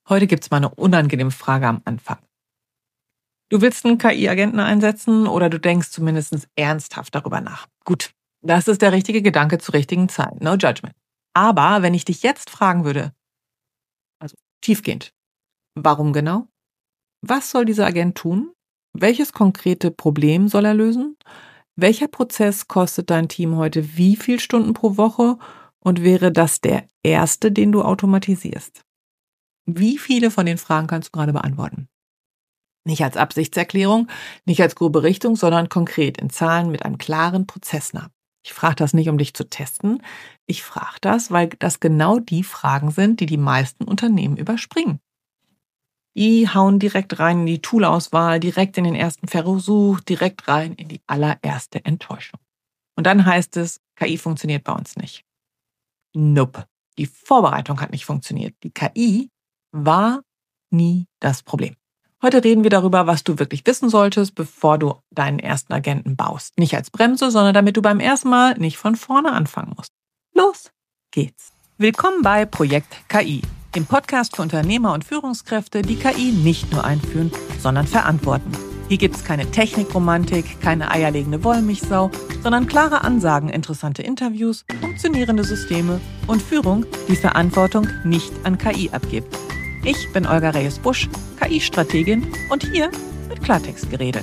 Heute gibt's mal eine unangenehme Frage am Anfang. Du willst einen KI-Agenten einsetzen oder du denkst zumindest ernsthaft darüber nach. Gut, das ist der richtige Gedanke zur richtigen Zeit. No judgment. Aber wenn ich dich jetzt fragen würde, also tiefgehend, warum genau? Was soll dieser Agent tun? Welches konkrete Problem soll er lösen? Welcher Prozess kostet dein Team heute wie viel Stunden pro Woche? Und wäre das der erste, den du automatisierst? Wie viele von den Fragen kannst du gerade beantworten? Nicht als Absichtserklärung, nicht als grobe Richtung, sondern konkret in Zahlen mit einem klaren Prozess nach. Ich frage das nicht, um dich zu testen. Ich frage das, weil das genau die Fragen sind, die die meisten Unternehmen überspringen. Die hauen direkt rein in die Toolauswahl, direkt in den ersten Versuch, direkt rein in die allererste Enttäuschung. Und dann heißt es, KI funktioniert bei uns nicht. Nope. Die Vorbereitung hat nicht funktioniert. Die KI war nie das Problem. Heute reden wir darüber, was du wirklich wissen solltest, bevor du deinen ersten Agenten baust. Nicht als Bremse, sondern damit du beim ersten Mal nicht von vorne anfangen musst. Los geht's. Willkommen bei Projekt KI, dem Podcast für Unternehmer und Führungskräfte, die KI nicht nur einführen, sondern verantworten. Hier gibt's keine Technikromantik, keine eierlegende Wollmilchsau, sondern klare Ansagen, interessante Interviews, funktionierende Systeme und Führung, die Verantwortung nicht an KI abgibt. Ich bin Olga Reyes-Busch, KI-Strategin und hier wird Klartext geredet.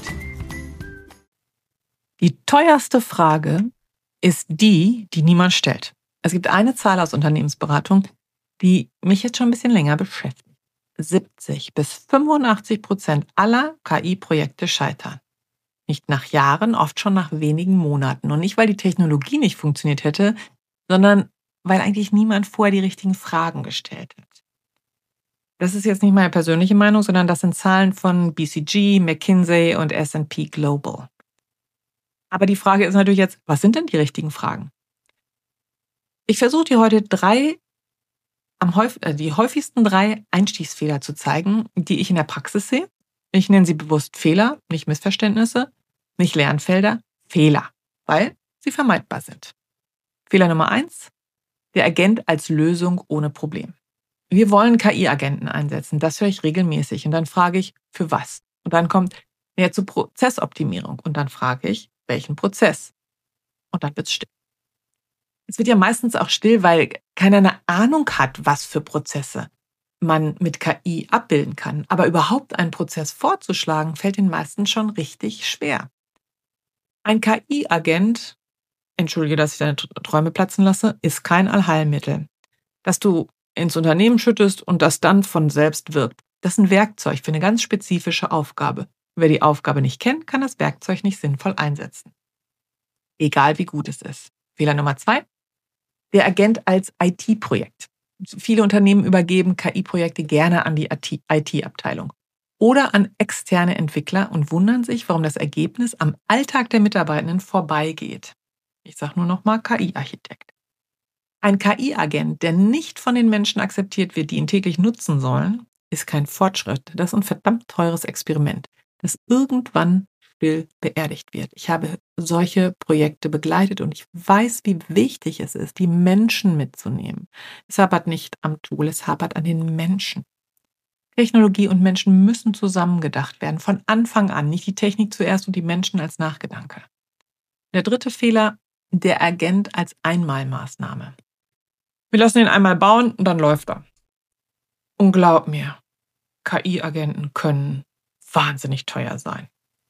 Die teuerste Frage ist die niemand stellt. Es gibt eine Zahl aus Unternehmensberatung, die mich jetzt schon ein bisschen länger beschäftigt. 70-85% aller KI-Projekte scheitern. Nicht nach Jahren, oft schon nach wenigen Monaten. Und nicht, weil die Technologie nicht funktioniert hätte, sondern weil eigentlich niemand vorher die richtigen Fragen gestellt hat. Das ist jetzt nicht meine persönliche Meinung, sondern das sind Zahlen von BCG, McKinsey und S&P Global. Aber die Frage ist natürlich jetzt, was sind denn die richtigen Fragen? Ich versuche dir heute die häufigsten 3 Einstiegsfehler zu zeigen, die ich in der Praxis sehe. Ich nenne sie bewusst Fehler, nicht Missverständnisse, nicht Lernfelder, Fehler, weil sie vermeidbar sind. Fehler Nummer 1, der Agent als Lösung ohne Problem. Wir wollen KI-Agenten einsetzen, das höre ich regelmäßig und dann frage ich, für was? Und dann kommt näher zur Prozessoptimierung und dann frage ich, welchen Prozess? Und dann wird es still. Es wird ja meistens auch still, weil keiner eine Ahnung hat, was für Prozesse man mit KI abbilden kann. Aber überhaupt einen Prozess vorzuschlagen, fällt den meisten schon richtig schwer. Ein KI-Agent, entschuldige, dass ich deine Träume platzen lasse, ist kein Allheilmittel, das du ins Unternehmen schüttest und das dann von selbst wirkt. Das ist ein Werkzeug für eine ganz spezifische Aufgabe. Wer die Aufgabe nicht kennt, kann das Werkzeug nicht sinnvoll einsetzen. Egal wie gut es ist. Fehler Nummer 2. Der Agent als IT-Projekt. Viele Unternehmen übergeben KI-Projekte gerne an die IT-Abteilung oder an externe Entwickler und wundern sich, warum das Ergebnis am Alltag der Mitarbeitenden vorbeigeht. Ich sage nur nochmal KI-Architekt. Ein KI-Agent, der nicht von den Menschen akzeptiert wird, die ihn täglich nutzen sollen, ist kein Fortschritt. Das ist ein verdammt teures Experiment, das irgendwann still beerdigt wird. Ich habe solche Projekte begleitet und ich weiß, wie wichtig es ist, die Menschen mitzunehmen. Es hapert nicht am Tool, es hapert an den Menschen. Technologie und Menschen müssen zusammengedacht werden, von Anfang an, nicht die Technik zuerst und die Menschen als Nachgedanke. Der 3. Fehler, der Agent als Einmalmaßnahme. Wir lassen ihn einmal bauen und dann läuft er. Und glaub mir, KI-Agenten können wahnsinnig teuer sein.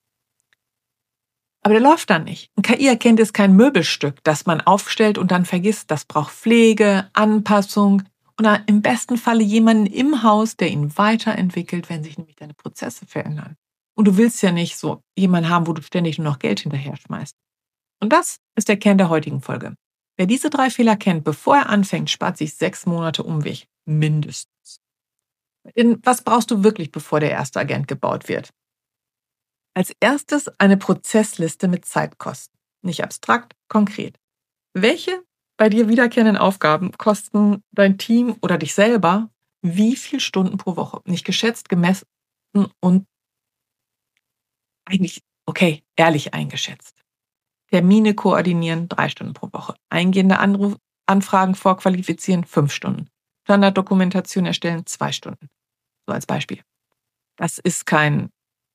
Aber der läuft dann nicht. Ein KI-Agent ist kein Möbelstück, das man aufstellt und dann vergisst. Das braucht Pflege, Anpassung und im besten Falle jemanden im Haus, der ihn weiterentwickelt, wenn sich nämlich deine Prozesse verändern. Und du willst ja nicht so jemanden haben, wo du ständig nur noch Geld hinterher schmeißt. Und das ist der Kern der heutigen Folge. Wer diese 3 Fehler kennt, bevor er anfängt, spart sich 6 Monate Umweg. Mindestens. Denn was brauchst du wirklich, bevor der erste Agent gebaut wird? Als erstes eine Prozessliste mit Zeitkosten. Nicht abstrakt, konkret. Welche bei dir wiederkehrenden Aufgaben kosten dein Team oder dich selber wie viel Stunden pro Woche? Nicht geschätzt, gemessen und eigentlich, ehrlich eingeschätzt. Termine koordinieren, 3 Stunden pro Woche. Eingehende Anfragen vorqualifizieren, 5 Stunden. Standarddokumentation erstellen, 2 Stunden. So als Beispiel. Das ist kein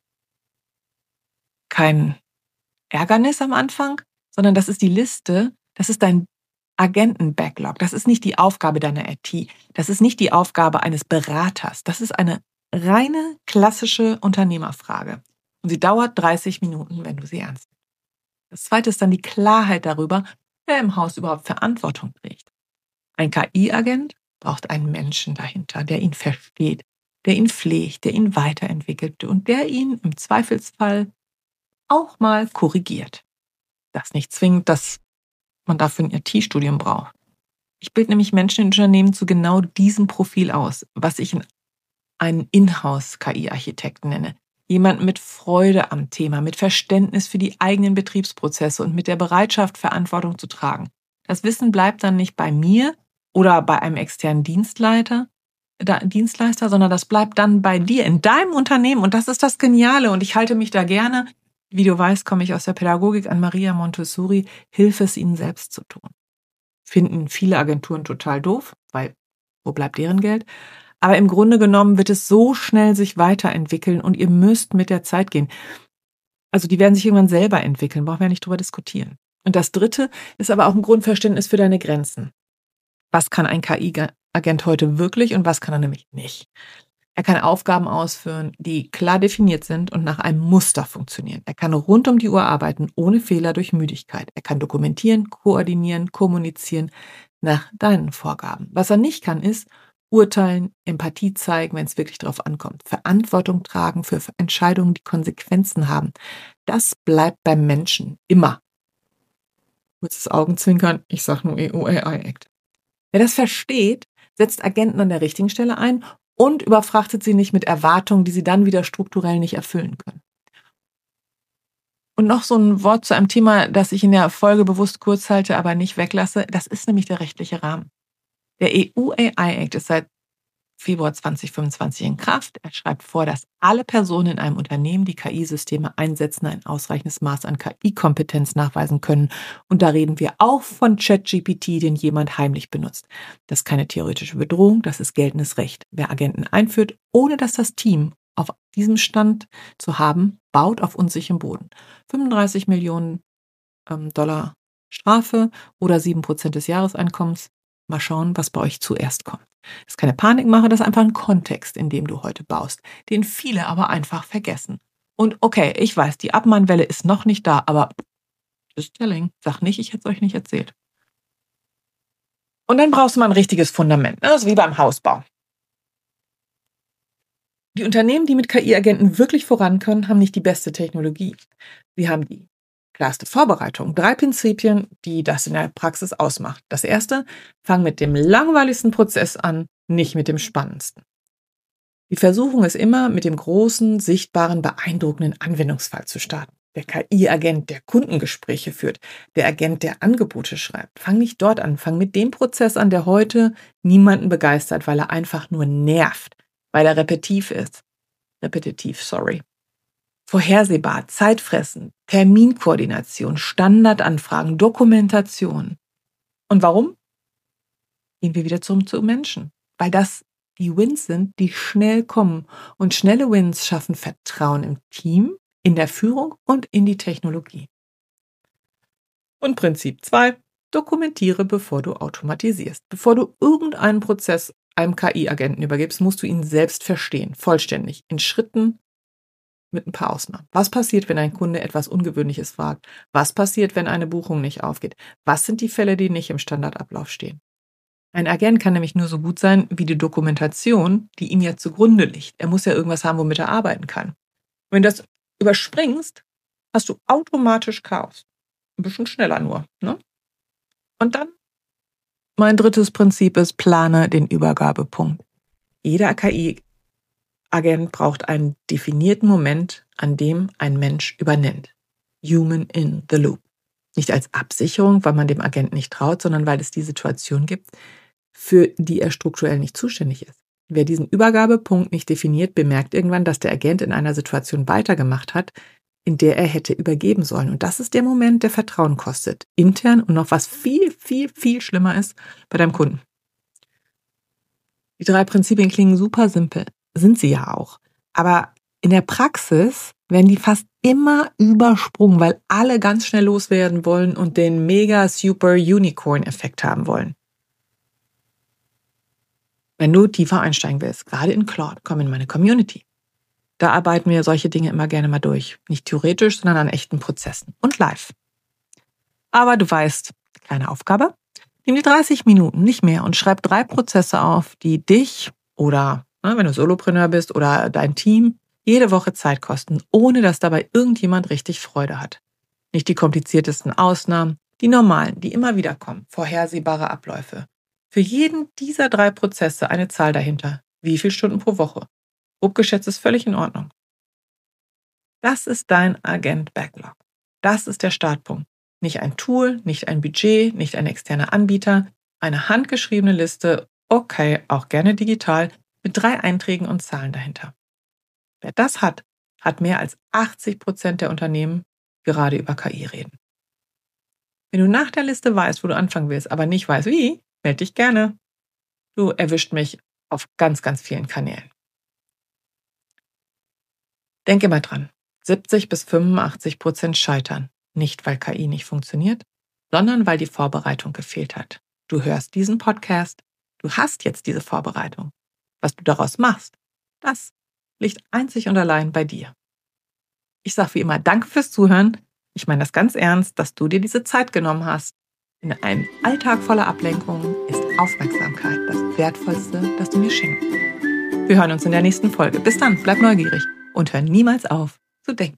Ärgernis am Anfang, sondern das ist die Liste, das ist dein Agenten-Backlog. Das ist nicht die Aufgabe deiner IT. Das ist nicht die Aufgabe eines Beraters. Das ist eine reine klassische Unternehmerfrage. Und sie dauert 30 Minuten, wenn du sie ernst nimmst. Das zweite ist dann die Klarheit darüber, wer im Haus überhaupt Verantwortung trägt. Ein KI-Agent braucht einen Menschen dahinter, der ihn versteht, der ihn pflegt, der ihn weiterentwickelt und der ihn im Zweifelsfall auch mal korrigiert. Das nicht zwingend, dass man dafür ein IT-Studium braucht. Ich bilde nämlich Menschen in Unternehmen zu genau diesem Profil aus, was ich einen Inhouse-KI-Architekten nenne. Jemanden mit Freude am Thema, mit Verständnis für die eigenen Betriebsprozesse und mit der Bereitschaft, Verantwortung zu tragen. Das Wissen bleibt dann nicht bei mir oder bei einem externen Dienstleister, sondern das bleibt dann bei dir in deinem Unternehmen. Und das ist das Geniale. Und ich halte mich da gerne, wie du weißt, komme ich aus der Pädagogik, an Maria Montessori, hilf es ihnen selbst zu tun. Finden viele Agenturen total doof, weil wo bleibt deren Geld? Aber im Grunde genommen wird es so schnell sich weiterentwickeln und ihr müsst mit der Zeit gehen. Also die werden sich irgendwann selber entwickeln, brauchen wir ja nicht drüber diskutieren. Und das Dritte ist aber auch ein Grundverständnis für deine Grenzen. Was kann ein KI-Agent heute wirklich und was kann er nämlich nicht? Er kann Aufgaben ausführen, die klar definiert sind und nach einem Muster funktionieren. Er kann rund um die Uhr arbeiten, ohne Fehler durch Müdigkeit. Er kann dokumentieren, koordinieren, kommunizieren nach deinen Vorgaben. Was er nicht kann, ist urteilen, Empathie zeigen, wenn es wirklich darauf ankommt. Verantwortung tragen für Entscheidungen, die Konsequenzen haben. Das bleibt beim Menschen immer. Kurzes Augenzwinkern, ich sage nur EU-AI-Act. Wer das versteht, setzt Agenten an der richtigen Stelle ein und überfrachtet sie nicht mit Erwartungen, die sie dann wieder strukturell nicht erfüllen können. Und noch so ein Wort zu einem Thema, das ich in der Folge bewusst kurz halte, aber nicht weglasse. Das ist nämlich der rechtliche Rahmen. Der EU-AI-Act ist seit Februar 2025 in Kraft. Er schreibt vor, dass alle Personen in einem Unternehmen, die KI-Systeme einsetzen, ein ausreichendes Maß an KI-Kompetenz nachweisen können. Und da reden wir auch von ChatGPT, den jemand heimlich benutzt. Das ist keine theoretische Bedrohung, das ist geltendes Recht. Wer Agenten einführt, ohne dass das Team auf diesem Stand zu haben, baut auf unsicherem Boden. 35 Millionen Dollar Strafe oder 7% des Jahreseinkommens. Mal schauen, was bei euch zuerst kommt. Das ist keine Panikmache, das ist einfach ein Kontext, in dem du heute baust, den viele aber einfach vergessen. Und okay, ich weiß, die Abmahnwelle ist noch nicht da, aber just telling, sag nicht, ich hätte es euch nicht erzählt. Und dann brauchst du mal ein richtiges Fundament, ne? Das ist wie beim Hausbau. Die Unternehmen, die mit KI-Agenten wirklich voran können, haben nicht die beste Technologie. Sie haben die klarste Vorbereitung. 3 Prinzipien, die das in der Praxis ausmacht. Das erste, fang mit dem langweiligsten Prozess an, nicht mit dem spannendsten. Die Versuchung ist immer, mit dem großen, sichtbaren, beeindruckenden Anwendungsfall zu starten. Der KI-Agent, der Kundengespräche führt, der Agent, der Angebote schreibt. Fang nicht dort an, fang mit dem Prozess an, der heute niemanden begeistert, weil er einfach nur nervt, weil er repetitiv ist. Vorhersehbar, zeitfressend, Terminkoordination, Standardanfragen, Dokumentation. Und warum? Gehen wir wieder zu Menschen. Weil das die Wins sind, die schnell kommen. Und schnelle Wins schaffen Vertrauen im Team, in der Führung und in die Technologie. Und Prinzip 2, dokumentiere, bevor du automatisierst. Bevor du irgendeinen Prozess einem KI-Agenten übergibst, musst du ihn selbst verstehen, vollständig, in Schritten, mit ein paar Ausnahmen. Was passiert, wenn ein Kunde etwas Ungewöhnliches fragt? Was passiert, wenn eine Buchung nicht aufgeht? Was sind die Fälle, die nicht im Standardablauf stehen? Ein Agent kann nämlich nur so gut sein wie die Dokumentation, die ihm ja zugrunde liegt. Er muss ja irgendwas haben, womit er arbeiten kann. Wenn du das überspringst, hast du automatisch Chaos. Ein bisschen schneller nur, ne? Und dann, mein drittes Prinzip ist, plane den Übergabepunkt. Jeder KI-Agent braucht einen definierten Moment, an dem ein Mensch übernimmt. Human in the loop. Nicht als Absicherung, weil man dem Agenten nicht traut, sondern weil es die Situation gibt, für die er strukturell nicht zuständig ist. Wer diesen Übergabepunkt nicht definiert, bemerkt irgendwann, dass der Agent in einer Situation weitergemacht hat, in der er hätte übergeben sollen. Und das ist der Moment, der Vertrauen kostet. Intern und noch was viel, viel, viel schlimmer ist bei deinem Kunden. Die 3 Prinzipien klingen super simpel, sind sie ja auch. Aber in der Praxis werden die fast immer übersprungen, weil alle ganz schnell loswerden wollen und den Mega-Super-Unicorn-Effekt haben wollen. Wenn du tiefer einsteigen willst, gerade in Claude, komm in meine Community. Da arbeiten wir solche Dinge immer gerne mal durch. Nicht theoretisch, sondern an echten Prozessen und live. Aber du weißt, kleine Aufgabe, nimm dir 30 Minuten, nicht mehr, und schreib 3 Prozesse auf, die dich oder, wenn du Solopreneur bist oder dein Team, jede Woche Zeit kosten, ohne dass dabei irgendjemand richtig Freude hat. Nicht die kompliziertesten Ausnahmen, die normalen, die immer wieder kommen, vorhersehbare Abläufe. Für jeden dieser 3 Prozesse eine Zahl dahinter. Wie viele Stunden pro Woche? Grob geschätzt ist völlig in Ordnung. Das ist dein Agent-Backlog. Das ist der Startpunkt. Nicht ein Tool, nicht ein Budget, nicht ein externer Anbieter, eine handgeschriebene Liste, okay, auch gerne digital, mit 3 Einträgen und Zahlen dahinter. Wer das hat, hat mehr als 80% der Unternehmen, die gerade über KI reden. Wenn du nach der Liste weißt, wo du anfangen willst, aber nicht weißt, wie, melde dich gerne. Du erwischt mich auf ganz, ganz vielen Kanälen. Denke mal dran, 70-85% scheitern. Nicht, weil KI nicht funktioniert, sondern weil die Vorbereitung gefehlt hat. Du hörst diesen Podcast, du hast jetzt diese Vorbereitung. Was du daraus machst, das liegt einzig und allein bei dir. Ich sage wie immer Danke fürs Zuhören. Ich meine das ganz ernst, dass du dir diese Zeit genommen hast. In einem Alltag voller Ablenkungen ist Aufmerksamkeit das Wertvollste, das du mir schenkst. Wir hören uns in der nächsten Folge. Bis dann, bleib neugierig und hör niemals auf zu denken.